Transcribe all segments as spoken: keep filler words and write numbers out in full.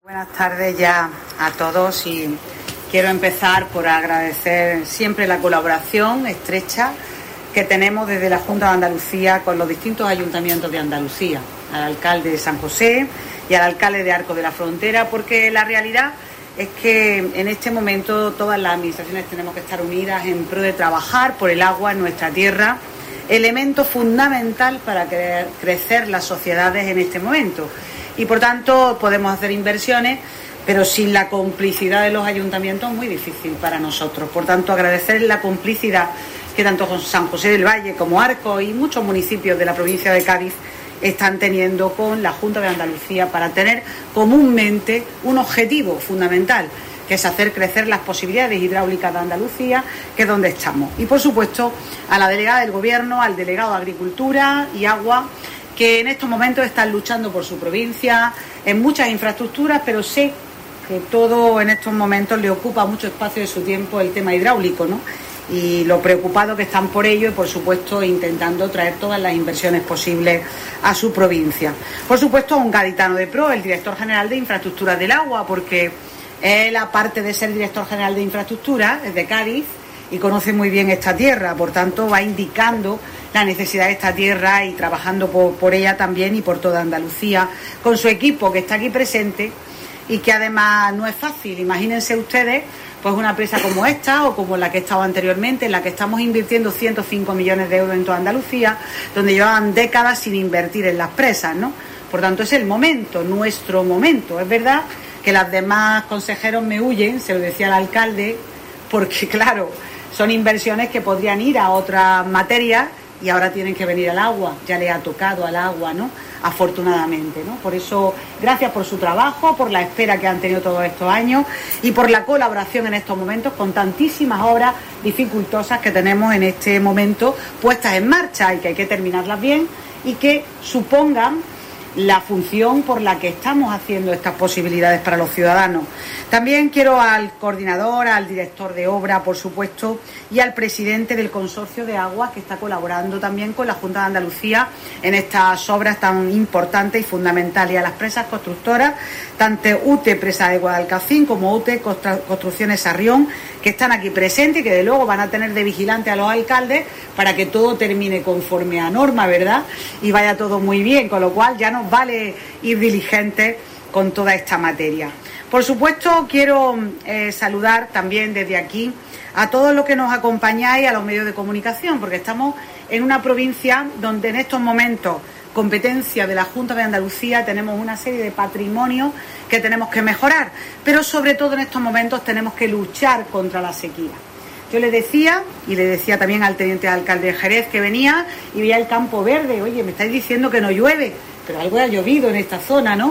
Buenas tardes ya a todos y quiero empezar por agradecer siempre la colaboración estrecha que tenemos desde la Junta de Andalucía con los distintos ayuntamientos de Andalucía, al alcalde de San José y al alcalde de Arcos de la Frontera, porque la realidad es que en este momento todas las administraciones tenemos que estar unidas en pro de trabajar por el agua en nuestra tierra, elemento fundamental para cre- crecer las sociedades en este momento. Y por tanto podemos hacer inversiones, pero sin la complicidad de los ayuntamientos es muy difícil para nosotros. Por tanto, agradecer la complicidad que tanto San José del Valle como Arcos y muchos municipios de la provincia de Cádiz están teniendo con la Junta de Andalucía para tener comúnmente un objetivo fundamental, que es hacer crecer las posibilidades hidráulicas de Andalucía, que es donde estamos. Y, por supuesto, a la delegada del Gobierno, al delegado de Agricultura y Agua, que en estos momentos están luchando por su provincia en muchas infraestructuras, pero sé que todo en estos momentos le ocupa mucho espacio de su tiempo el tema hidráulico, ¿no? Y lo preocupado que están por ello y, por supuesto, intentando traer todas las inversiones posibles a su provincia. Por supuesto, a un gaditano de pro, el director general de Infraestructuras del Agua, porque él, aparte de ser director general de Infraestructuras, es de Cádiz y conoce muy bien esta tierra, por tanto va indicando la necesidad de esta tierra y trabajando por, por ella también y por toda Andalucía, con su equipo que está aquí presente y que además no es fácil. Imagínense ustedes pues una empresa como esta o como la que he estado anteriormente, en la que estamos invirtiendo ciento cinco millones de euros en toda Andalucía, donde llevaban décadas sin invertir en las presas, ¿no? Por tanto, es el momento, nuestro momento. Es verdad que las demás consejeros me huyen, se lo decía al alcalde, porque claro, son inversiones que podrían ir a otras materias y ahora tienen que venir al agua, ya le ha tocado al agua, ¿no? Afortunadamente, ¿no? Por eso, gracias por su trabajo, por la espera que han tenido todos estos años y por la colaboración en estos momentos con tantísimas obras dificultosas que tenemos en este momento puestas en marcha y que hay que terminarlas bien y que supongan la función por la que estamos haciendo estas posibilidades para los ciudadanos. También quiero al coordinador, al director de obra, por supuesto, y al presidente del Consorcio de Aguas, que está colaborando también con la Junta de Andalucía en estas obras tan importantes y fundamentales, y a las presas constructoras, tanto U T E Presa de Guadalcacín como U T E Construcciones Sarrión, que están aquí presentes y que de luego van a tener de vigilante a los alcaldes para que todo termine conforme a norma, ¿verdad? Y vaya todo muy bien, con lo cual ya nos vale ir diligentes con toda esta materia. Por supuesto, quiero eh, saludar también desde aquí a todos los que nos acompañáis, a los medios de comunicación, porque estamos en una provincia donde en estos momentos, competencia de la Junta de Andalucía, tenemos una serie de patrimonios que tenemos que mejorar, pero sobre todo en estos momentos tenemos que luchar contra la sequía. Yo le decía, y le decía también al teniente alcalde de Jerez que venía y veía el campo verde, oye, me estáis diciendo que no llueve, pero algo ha llovido en esta zona, ¿no?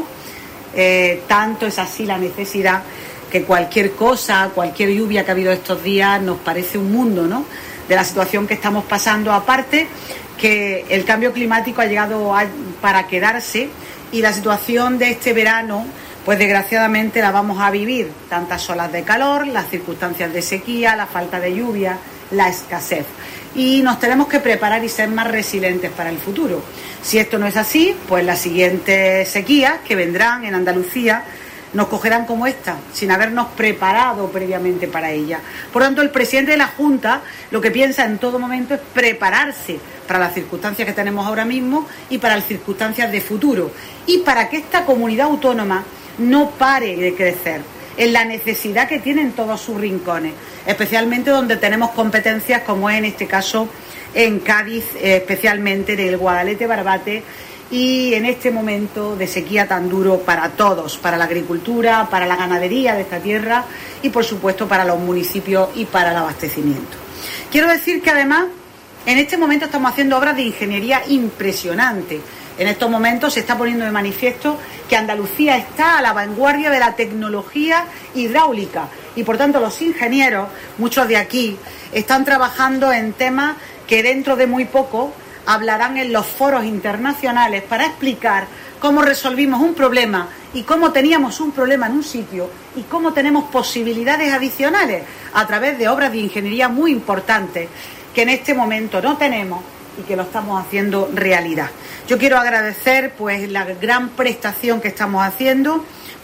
Eh, tanto es así la necesidad que cualquier cosa, cualquier lluvia que ha habido estos días nos parece un mundo, ¿no? De la situación que estamos pasando, aparte que el cambio climático ha llegado a, para quedarse y la situación de este verano, pues desgraciadamente la vamos a vivir, tantas olas de calor, las circunstancias de sequía, la falta de lluvia, la escasez. Y nos tenemos que preparar y ser más resilientes para el futuro. Si esto no es así, pues las siguientes sequías que vendrán en Andalucía nos cogerán como esta, sin habernos preparado previamente para ella. Por tanto, el presidente de la Junta lo que piensa en todo momento es prepararse para las circunstancias que tenemos ahora mismo y para las circunstancias de futuro. Y para que esta comunidad autónoma no pare de crecer, en la necesidad que tienen todos sus rincones, especialmente donde tenemos competencias como es en este caso en Cádiz, especialmente en el Guadalete Barbate, y en este momento de sequía tan duro para todos, para la agricultura, para la ganadería de esta tierra y por supuesto para los municipios y para el abastecimiento. Quiero decir que además en este momento estamos haciendo obras de ingeniería impresionantes. En estos momentos se está poniendo de manifiesto que Andalucía está a la vanguardia de la tecnología hidráulica y por tanto los ingenieros, muchos de aquí, están trabajando en temas que dentro de muy poco hablarán en los foros internacionales para explicar cómo resolvimos un problema y cómo teníamos un problema en un sitio y cómo tenemos posibilidades adicionales a través de obras de ingeniería muy importantes que en este momento no tenemos y que lo estamos haciendo realidad. Yo quiero agradecer pues la gran prestación que estamos haciendo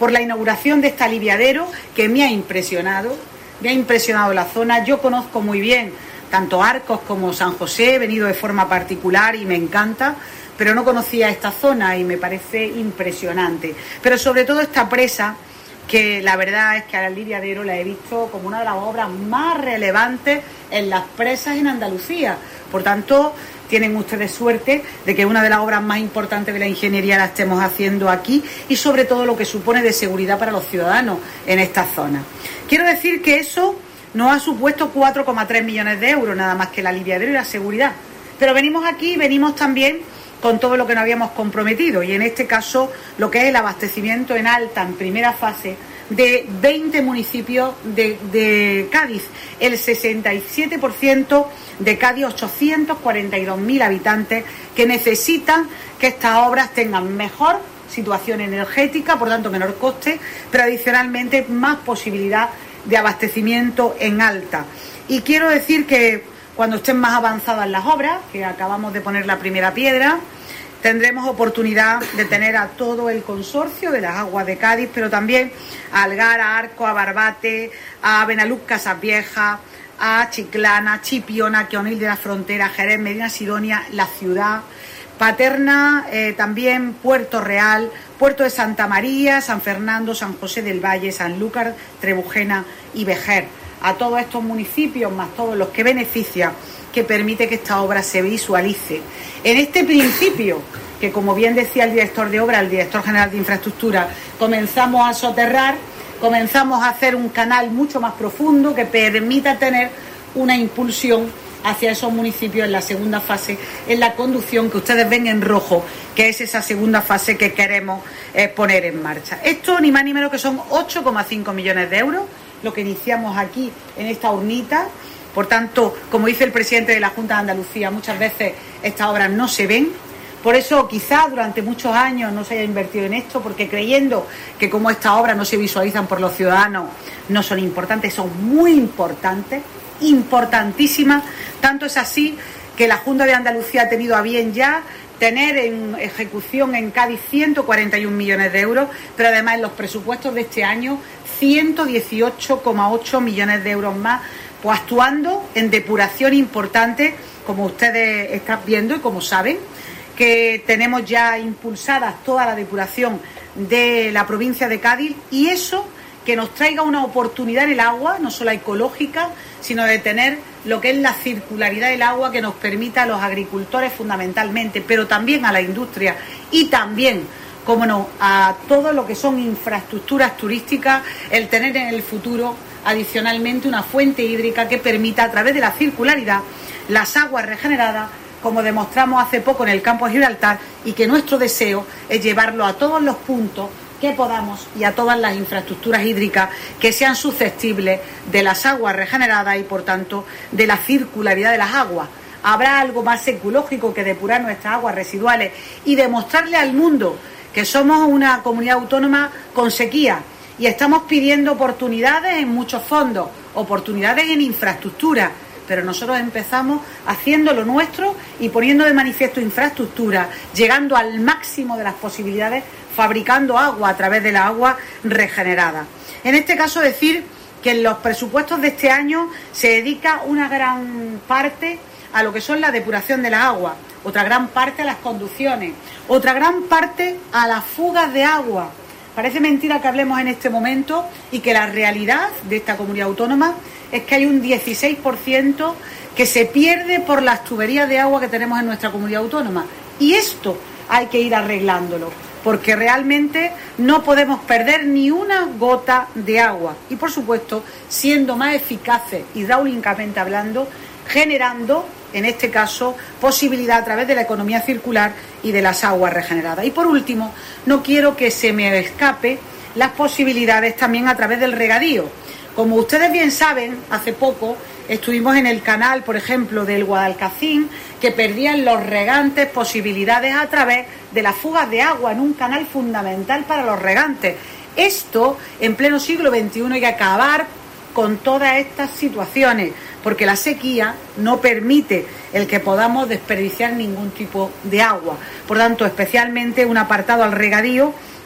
por la inauguración de este aliviadero que me ha impresionado, me ha impresionado la zona. Yo conozco muy bien tanto Arcos como San José, he venido de forma particular y me encanta, pero no conocía esta zona y me parece impresionante. Pero sobre todo esta presa, que la verdad es que al aliviadero la he visto como una de las obras más relevantes en las presas en Andalucía. Por tanto, tienen ustedes suerte de que una de las obras más importantes de la ingeniería la estemos haciendo aquí y sobre todo lo que supone de seguridad para los ciudadanos en esta zona. Quiero decir que eso nos ha supuesto cuatro coma tres millones de euros, nada más que el aliviadero y la seguridad. Pero venimos aquí, venimos también con todo lo que nos habíamos comprometido y en este caso lo que es el abastecimiento en alta, en primera fase, de veinte municipios de, de Cádiz, el sesenta y siete por ciento de Cádiz, ochocientos cuarenta y dos mil habitantes que necesitan que estas obras tengan mejor situación energética, por tanto menor coste, pero adicionalmente más posibilidad de abastecimiento en alta. Y quiero decir que cuando estén más avanzadas las obras, que acabamos de poner la primera piedra, tendremos oportunidad de tener a todo el consorcio de las aguas de Cádiz, pero también a Algar, a Arco, a Barbate, a Benaluz, Casas Viejas, a Chiclana, Chipiona, Quionil de la Frontera, Jerez, Medina Sidonia, La Ciudad, Paterna, eh, también Puerto Real, Puerto de Santa María, San Fernando, San José del Valle, Sanlúcar, Trebujena y Vejer. A todos estos municipios, más todos los que beneficia, que permite que esta obra se visualice. En este principio, que como bien decía el director de obra, el director general de infraestructura, comenzamos a soterrar, comenzamos a hacer un canal mucho más profundo que permita tener una impulsión hacia esos municipios en la segunda fase, en la conducción que ustedes ven en rojo, que es esa segunda fase que queremos eh, poner en marcha. Esto ni más ni menos que son ocho coma cinco millones de euros, lo que iniciamos aquí en esta urnita. Por tanto, como dice el presidente de la Junta de Andalucía, muchas veces estas obras no se ven. Por eso quizá durante muchos años no se haya invertido en esto, porque creyendo que como estas obras no se visualizan por los ciudadanos, no son importantes, son muy importantes, importantísimas. Tanto es así que la Junta de Andalucía ha tenido a bien ya tener en ejecución en Cádiz ciento cuarenta y un millones de euros, pero además en los presupuestos de este año ciento dieciocho coma ocho millones de euros más, pues actuando en depuración importante, como ustedes están viendo y como saben, que tenemos ya impulsadas toda la depuración de la provincia de Cádiz, y eso que nos traiga una oportunidad en el agua, no solo ecológica, sino de tener lo que es la circularidad del agua, que nos permita a los agricultores fundamentalmente, pero también a la industria y también, como no, a todo lo que son infraestructuras turísticas, el tener en el futuro adicionalmente una fuente hídrica que permita a través de la circularidad las aguas regeneradas, como demostramos hace poco en el campo de Gibraltar, y que nuestro deseo es llevarlo a todos los puntos que podamos y a todas las infraestructuras hídricas que sean susceptibles de las aguas regeneradas y por tanto de la circularidad de las aguas. Habrá algo más ecológico que depurar nuestras aguas residuales y demostrarle al mundo que somos una comunidad autónoma con sequía y estamos pidiendo oportunidades en muchos fondos, oportunidades en infraestructura, pero nosotros empezamos haciendo lo nuestro y poniendo de manifiesto infraestructura, llegando al máximo de las posibilidades, fabricando agua a través de la agua regenerada. En este caso decir que en los presupuestos de este año se dedica una gran parte a lo que son la depuración de las aguas, otra gran parte a las conducciones, otra gran parte a las fugas de agua. Parece mentira que hablemos en este momento y que la realidad de esta comunidad autónoma es que hay un dieciséis por ciento que se pierde por las tuberías de agua que tenemos en nuestra comunidad autónoma. Y esto hay que ir arreglándolo, porque realmente no podemos perder ni una gota de agua. Y por supuesto, siendo más eficaces hidráulicamente hablando, generando, en este caso, posibilidad a través de la economía circular y de las aguas regeneradas. Y por último, no quiero que se me escape las posibilidades también a través del regadío. Como ustedes bien saben, hace poco estuvimos en el canal, por ejemplo, del Guadalcacín, que perdían los regantes posibilidades a través de las fugas de agua en un canal fundamental para los regantes. Esto, en pleno siglo veintiuno, hay que acabar con todas estas situaciones, porque la sequía no permite el que podamos desperdiciar ningún tipo de agua. Por tanto, especialmente un apartado al regadío,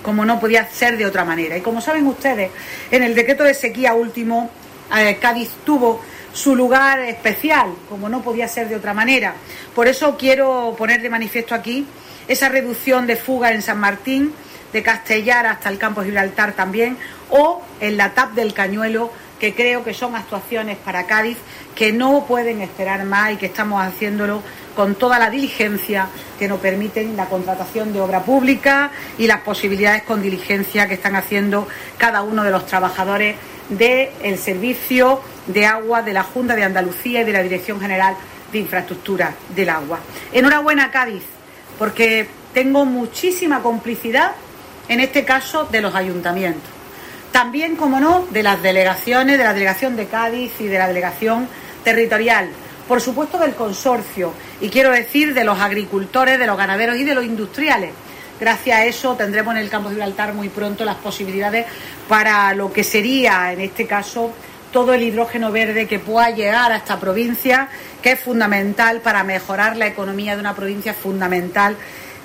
como no podía ser de otra manera. Y como saben ustedes, en el decreto de sequía último, eh, Cádiz tuvo su lugar especial, como no podía ser de otra manera. Por eso quiero poner de manifiesto aquí esa reducción de fugas en San Martín, de Castellar hasta el campo de Gibraltar también, o en la T A P del Cañuelo, que creo que son actuaciones para Cádiz que no pueden esperar más y que estamos haciéndolo con toda la diligencia que nos permiten la contratación de obra pública y las posibilidades con diligencia que están haciendo cada uno de los trabajadores del servicio de agua de la Junta de Andalucía y de la Dirección General de Infraestructura del Agua. Enhorabuena, Cádiz, porque tengo muchísima complicidad, en este caso, de los ayuntamientos. También, como no, de las delegaciones, de la delegación de Cádiz y de la delegación territorial. Por supuesto, del consorcio. Y quiero decir de los agricultores, de los ganaderos y de los industriales. Gracias a eso tendremos en el campo de Gibraltar muy pronto las posibilidades para lo que sería, en este caso, todo el hidrógeno verde que pueda llegar a esta provincia, que es fundamental para mejorar la economía de una provincia, fundamental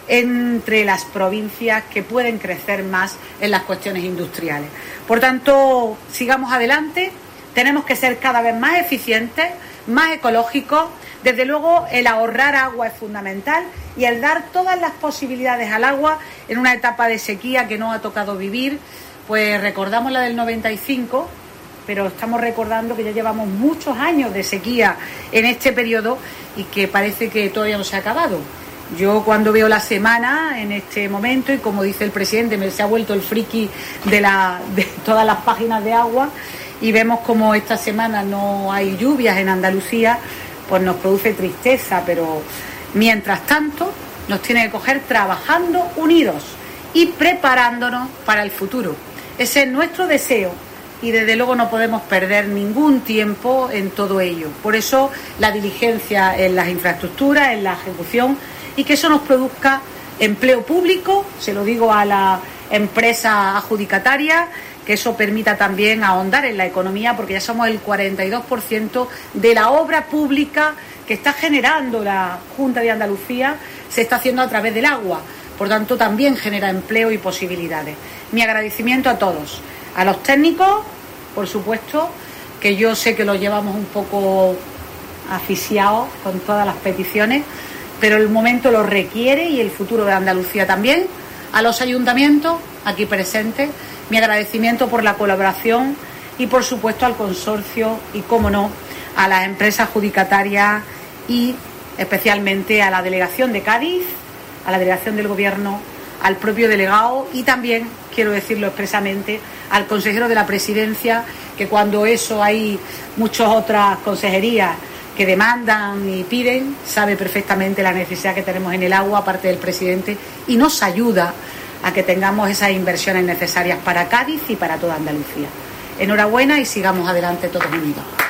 entre las provincias que pueden crecer más en las cuestiones industriales. Por tanto, sigamos adelante, tenemos que ser cada vez más eficientes, más ecológicos. Desde luego, el ahorrar agua es fundamental y el dar todas las posibilidades al agua en una etapa de sequía que nos ha tocado vivir. Pues recordamos la del noventa y cinco, pero estamos recordando que ya llevamos muchos años de sequía en este periodo y que parece que todavía no se ha acabado. Yo cuando veo la semana en este momento, y como dice el presidente, me se ha vuelto el friki de, la, de todas las páginas de agua, y vemos como esta semana no hay lluvias en Andalucía, pues nos produce tristeza, pero mientras tanto nos tiene que coger trabajando unidos y preparándonos para el futuro. Ese es nuestro deseo y desde luego no podemos perder ningún tiempo en todo ello. Por eso la diligencia en las infraestructuras, en la ejecución, y que eso nos produzca empleo público, se lo digo a la empresa adjudicataria, que eso permita también ahondar en la economía, porque ya somos el cuarenta y dos por ciento de la obra pública que está generando la Junta de Andalucía, se está haciendo a través del agua. Por tanto, también genera empleo y posibilidades. Mi agradecimiento a todos, a los técnicos, por supuesto, que yo sé que los llevamos un poco asfixiados con todas las peticiones, pero el momento lo requiere y el futuro de Andalucía también. A los ayuntamientos aquí presentes, mi agradecimiento por la colaboración y, por supuesto, al consorcio y, cómo no, a las empresas adjudicatarias y especialmente a la delegación de Cádiz, a la delegación del Gobierno, al propio delegado y también, quiero decirlo expresamente, al consejero de la Presidencia, que cuando eso hay muchas otras consejerías que demandan y piden, sabe perfectamente la necesidad que tenemos en el agua, aparte del presidente, y nos ayuda a que tengamos esas inversiones necesarias para Cádiz y para toda Andalucía. Enhorabuena y sigamos adelante todos unidos.